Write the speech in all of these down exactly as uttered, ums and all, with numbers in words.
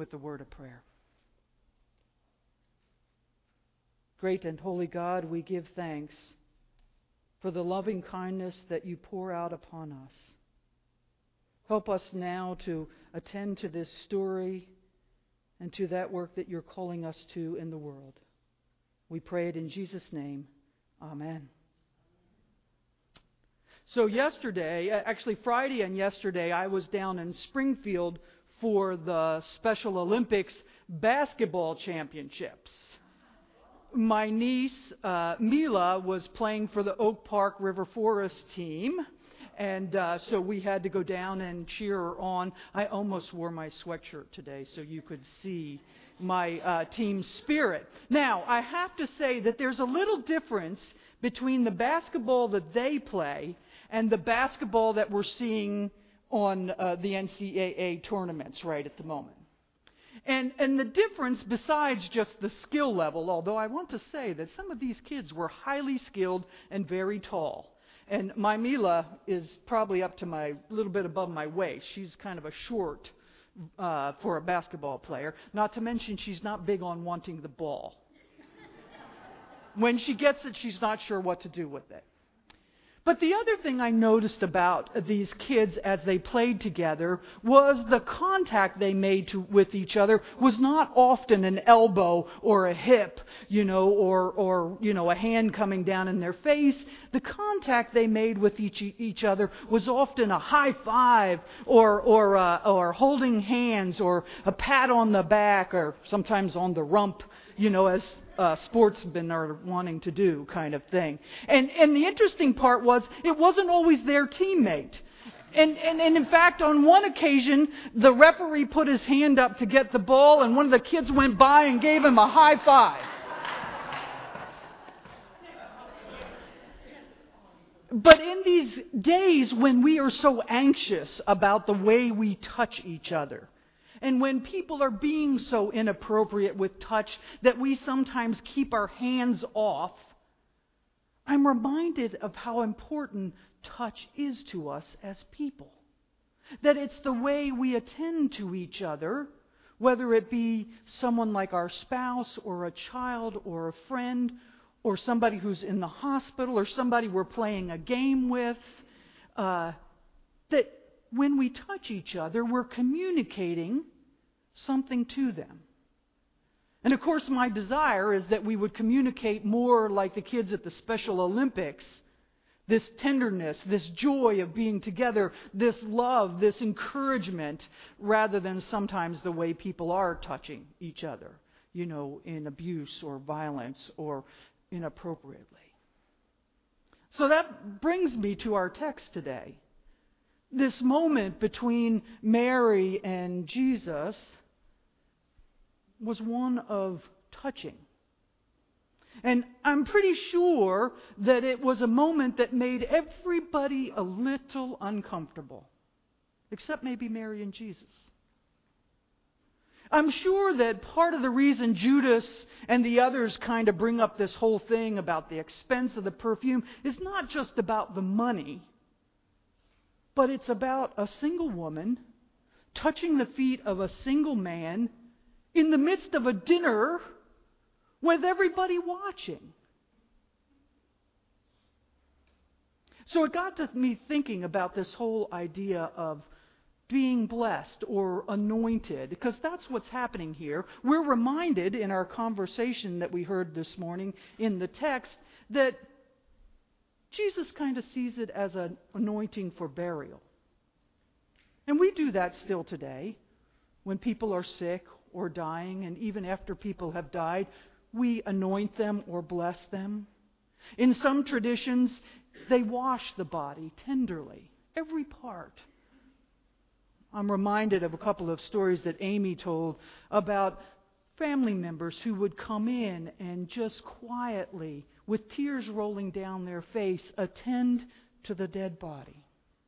with the word of prayer. Great and holy God, we give thanks for the loving kindness that you pour out upon us. Help us now to attend to this story and to that work that you're calling us to in the world. We pray it in Jesus' name. Amen. So yesterday, actually Friday and yesterday, I was down in Springfield for the Special Olympics basketball championships. My niece, uh, Mila, was playing for the Oak Park River Forest team. And uh, so we had to go down and cheer her on. I almost wore my sweatshirt today so you could see my uh, team spirit. Now, I have to say that there's a little difference between the basketball that they play and the basketball that we're seeing on uh, the N C double A tournaments right at the moment. And, and the difference, besides just the skill level, although I want to say that some of these kids were highly skilled and very tall. And my Mila is probably up to my, a little bit above my waist. She's kind of a short uh, for a basketball player. Not to mention she's not big on wanting the ball. When she gets it, she's not sure what to do with it. But the other thing I noticed about these kids as they played together was the contact they made to, with each other was not often an elbow or a hip, you know, or, or, you know, a hand coming down in their face. The contact they made with each, each other was often a high five or, or, uh, or holding hands or a pat on the back or sometimes on the rump, you know, as uh, sportsmen are wanting to do, kind of thing. And and the interesting part was it wasn't always their teammate. And, and and in fact, on one occasion, the referee put his hand up to get the ball, and one of the kids went by and gave him a high five. But in these days when we are so anxious about the way we touch each other, and when people are being so inappropriate with touch that we sometimes keep our hands off, I'm reminded of how important touch is to us as people. That it's the way we attend to each other, whether it be someone like our spouse or a child or a friend or somebody who's in the hospital or somebody we're playing a game with, uh, that when we touch each other, we're communicating something to them. And of course, my desire is that we would communicate more like the kids at the Special Olympics. This tenderness, this joy of being together, this love, this encouragement, rather than sometimes the way people are touching each other, you know, in abuse or violence or inappropriately. So that brings me to our text today. This moment between Mary and Jesus was one of touching. And I'm pretty sure that it was a moment that made everybody a little uncomfortable, except maybe Mary and Jesus. I'm sure that part of the reason Judas and the others kind of bring up this whole thing about the expense of the perfume is not just about the money, but it's about a single woman touching the feet of a single man in the midst of a dinner with everybody watching. So it got to me thinking about this whole idea of being blessed or anointed, because that's what's happening here. We're reminded in our conversation that we heard this morning in the text that Jesus kind of sees it as an anointing for burial. And we do that still today. When people are sick or dying, and even after people have died, we anoint them or bless them. In some traditions, they wash the body tenderly, every part. I'm reminded of a couple of stories that Amy told about family members who would come in and just quietly, with tears rolling down their face, attend to the dead body.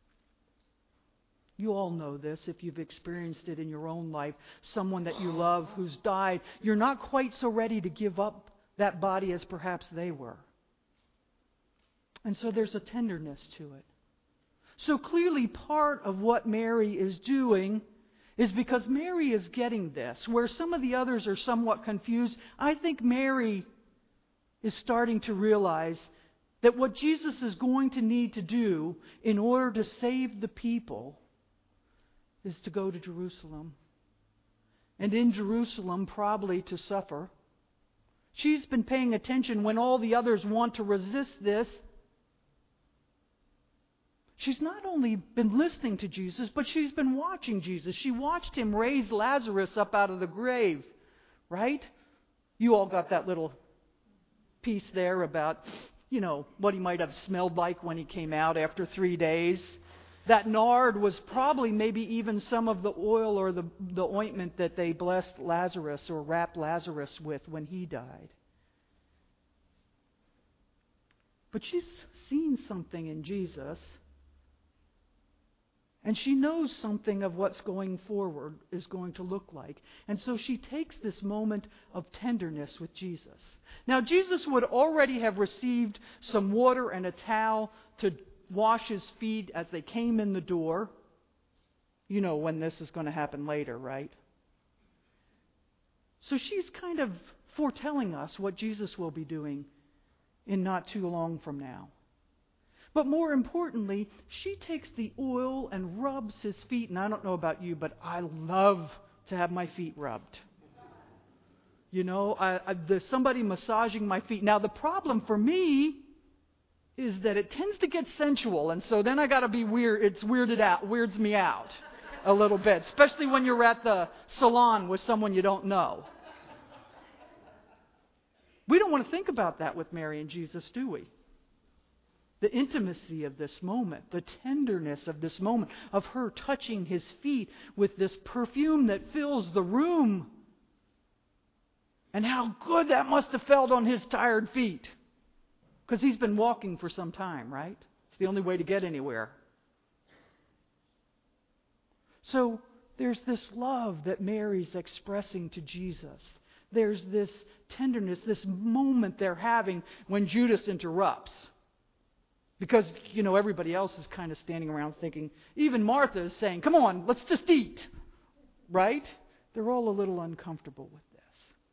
You all know this if you've experienced it in your own life. Someone that you love who's died, you're not quite so ready to give up that body as perhaps they were. And so there's a tenderness to it. So clearly part of what Mary is doing is because Mary is getting this. Where some of the others are somewhat confused, I think Mary is starting to realize that what Jesus is going to need to do in order to save the people is to go to Jerusalem. And in Jerusalem, probably to suffer. She's been paying attention when all the others want to resist this. She's not only been listening to Jesus, but she's been watching Jesus. She watched him raise Lazarus up out of the grave, right? You all got that little piece there about, you know, what he might have smelled like when he came out after three days. That nard was probably maybe even some of the oil or the, the ointment that they blessed Lazarus or wrapped Lazarus with when he died. But she's seen something in Jesus. And she knows something of what's going forward is going to look like. And so she takes this moment of tenderness with Jesus. Now, Jesus would already have received some water and a towel to wash his feet as they came in the door. You know when this is going to happen later, right? So she's kind of foretelling us what Jesus will be doing in not too long from now. But more importantly, she takes the oil and rubs his feet. And I don't know about you, but I love to have my feet rubbed. You know, I, I, there's somebody massaging my feet. Now, the problem for me is that it tends to get sensual. And so then I got to be weird. It's weirded out, weirds me out a little bit. Especially when you're at the salon with someone you don't know. We don't want to think about that with Mary and Jesus, do we? The intimacy of this moment, the tenderness of this moment, of her touching his feet with this perfume that fills the room. And how good that must have felt on his tired feet. Because he's been walking for some time, right? It's the only way to get anywhere. So there's this love that Mary's expressing to Jesus. There's this tenderness, this moment they're having when Judas interrupts. Because, you know, everybody else is kind of standing around thinking, even Martha is saying, come on, let's just eat. Right? They're all a little uncomfortable with this.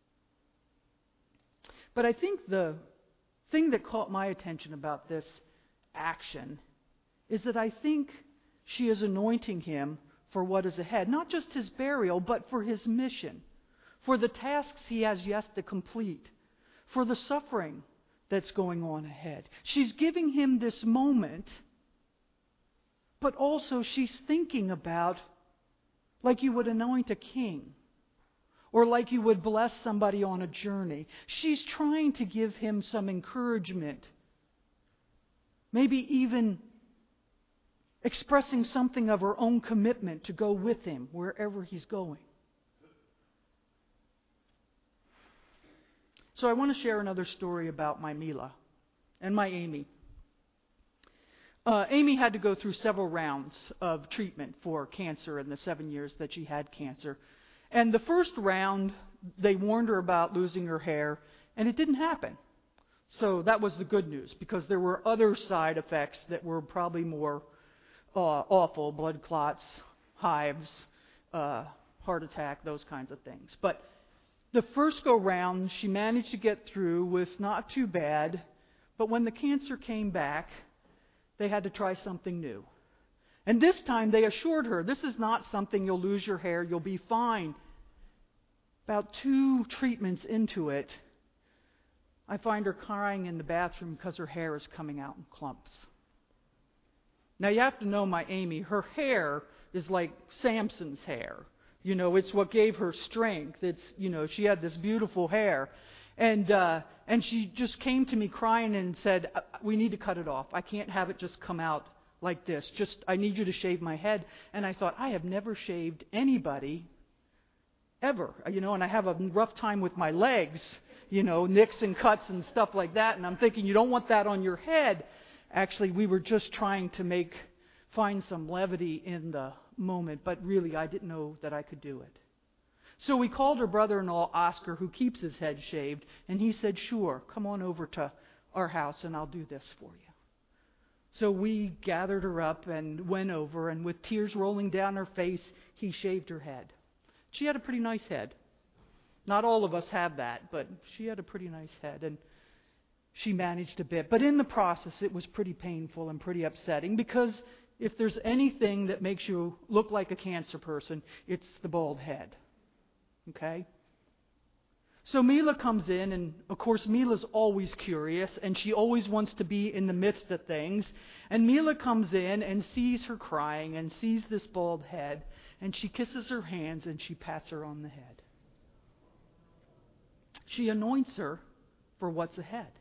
But I think the thing that caught my attention about this action is that I think she is anointing him for what is ahead. Not just his burial, but for his mission. For the tasks he has yet to complete. For the suffering that's going on ahead. She's giving him this moment, but also she's thinking about like you would anoint a king or like you would bless somebody on a journey. She's trying to give him some encouragement, maybe even expressing something of her own commitment to go with him wherever he's going. So I want to share another story about my Mila and my Amy. Uh, Amy had to go through several rounds of treatment for cancer in the seven years that she had cancer. And the first round, they warned her about losing her hair, and it didn't happen. So that was the good news, because there were other side effects that were probably more uh, awful, blood clots, hives, uh, heart attack, those kinds of things. But the first go-round, she managed to get through with not too bad, but when the cancer came back, they had to try something new. And this time they assured her, this is not something you'll lose your hair, you'll be fine. About two treatments into it, I find her crying in the bathroom because her hair is coming out in clumps. Now you have to know my Amy, her hair is like Samson's hair. You know, it's what gave her strength. It's, you know, she had this beautiful hair. And uh, and she just came to me crying and said, we need to cut it off. I can't have it just come out like this. Just, I need you to shave my head. And I thought, I have never shaved anybody ever. You know, and I have a rough time with my legs, you know, nicks and cuts and stuff like that. And I'm thinking, you don't want that on your head. Actually, we were just trying to make, find some levity in the moment, but really I didn't know that I could do it. So we called her brother-in-law, Oscar, who keeps his head shaved, and he said, sure, come on over to our house and I'll do this for you. So we gathered her up and went over, and with tears rolling down her face, he shaved her head. She had a pretty nice head. Not all of us have that, but she had a pretty nice head, and she managed a bit. But in the process, it was pretty painful and pretty upsetting, because if there's anything that makes you look like a cancer person, it's the bald head. Okay? So Mila comes in, and of course Mila's always curious, and she always wants to be in the midst of things. And Mila comes in and sees her crying and sees this bald head, and she kisses her hands and she pats her on the head. She anoints her for what's ahead.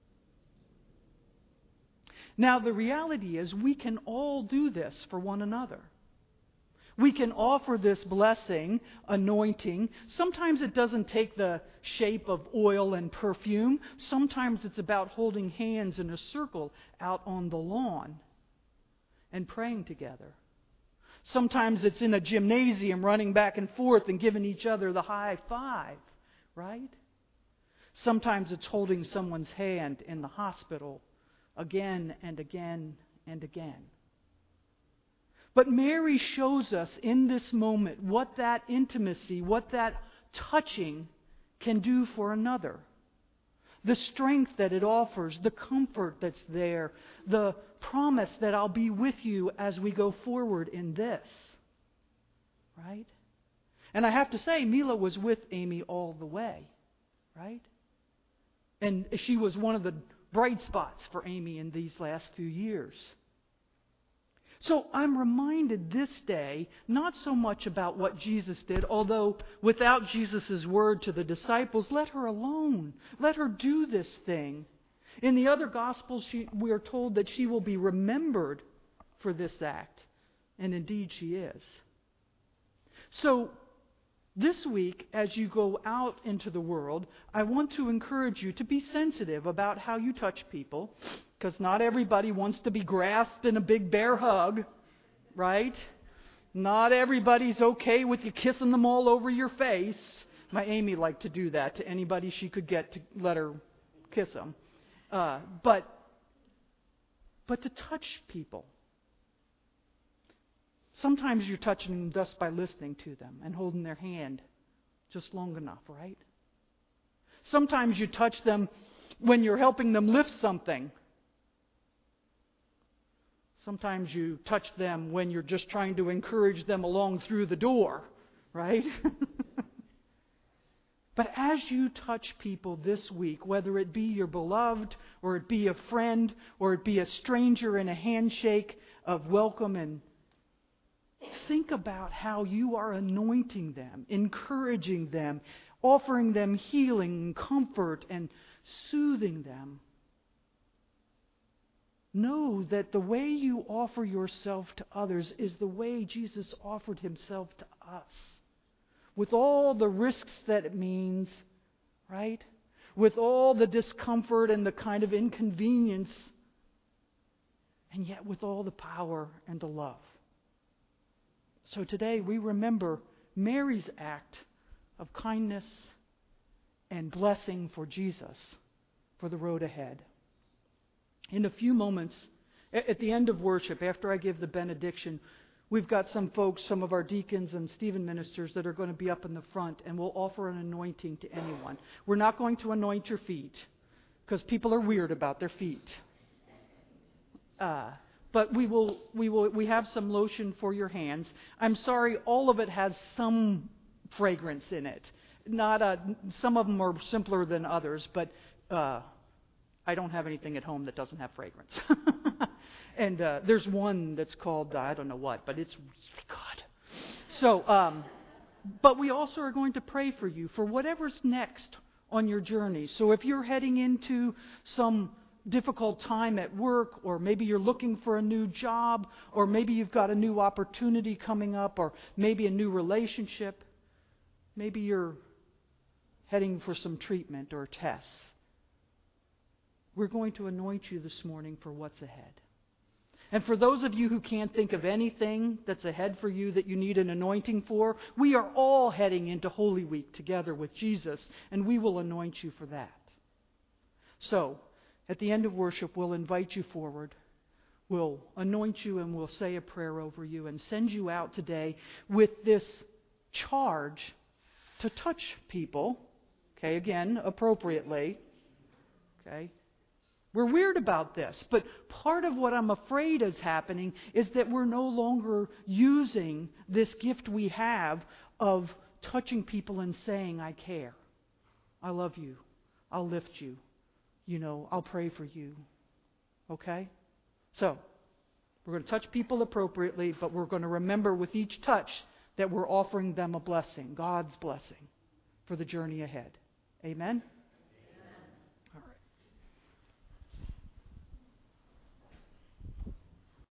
Now the reality is we can all do this for one another. We can offer this blessing, anointing. Sometimes it doesn't take the shape of oil and perfume. Sometimes it's about holding hands in a circle out on the lawn and praying together. Sometimes it's in a gymnasium running back and forth and giving each other the high five, right? Sometimes it's holding someone's hand in the hospital again and again and again. But Mary shows us in this moment what that intimacy, what that touching can do for another. The strength that it offers, the comfort that's there, the promise that I'll be with you as we go forward in this. Right? And I have to say, Mila was with Amy all the way. Right? And she was one of the bright spots for Amy in these last few years. So I'm reminded this day, not so much about what Jesus did, although without Jesus' word to the disciples, let her alone. Let her do this thing. In the other Gospels, she, we are told that she will be remembered for this act. And indeed she is. So this week, as you go out into the world, I want to encourage you to be sensitive about how you touch people. Because not everybody wants to be grasped in a big bear hug, right? Not everybody's okay with you kissing them all over your face. My Amy liked to do that to anybody she could get to let her kiss them. Uh, but, but to touch people. Sometimes you're touching them just by listening to them and holding their hand just long enough, right? Sometimes you touch them when you're helping them lift something. Sometimes you touch them when you're just trying to encourage them along through the door, right? But as you touch people this week, whether it be your beloved, or it be a friend, or it be a stranger in a handshake of welcome, and think about how you are anointing them, encouraging them, offering them healing, comfort, and soothing them. Know that the way you offer yourself to others is the way Jesus offered himself to us. With all the risks that it means, right? With all the discomfort and the kind of inconvenience, and yet with all the power and the love. So today we remember Mary's act of kindness and blessing for Jesus for the road ahead. In a few moments, at the end of worship, after I give the benediction, we've got some folks, some of our deacons and Stephen ministers that are going to be up in the front, and we'll offer an anointing to anyone. We're not going to anoint your feet, because people are weird about their feet. Uh, but we will, we will, we have some lotion for your hands. I'm sorry, all of it has some fragrance in it. Not a, some of them are simpler than others, but uh, I don't have anything at home that doesn't have fragrance. And uh, there's one that's called, uh, I don't know what, but it's really good. So, um, but we also are going to pray for you for whatever's next on your journey. So if you're heading into some difficult time at work, or maybe you're looking for a new job, or maybe you've got a new opportunity coming up, or maybe a new relationship, maybe you're heading for some treatment or tests, we're going to anoint you this morning for what's ahead. And for those of you who can't think of anything that's ahead for you that you need an anointing for, we are all heading into Holy Week together with Jesus, and we will anoint you for that. So, at the end of worship, we'll invite you forward. will anoint you and will say a prayer over you and send you out today with this charge to touch people. Okay, again, appropriately. Okay. We're weird about this, but part of what I'm afraid is happening is that we're no longer using this gift we have of touching people and saying, I care. I love you. I'll lift you. You know, I'll pray for you. Okay? So, we're going to touch people appropriately, but we're going to remember with each touch that we're offering them a blessing, God's blessing, for the journey ahead. Amen?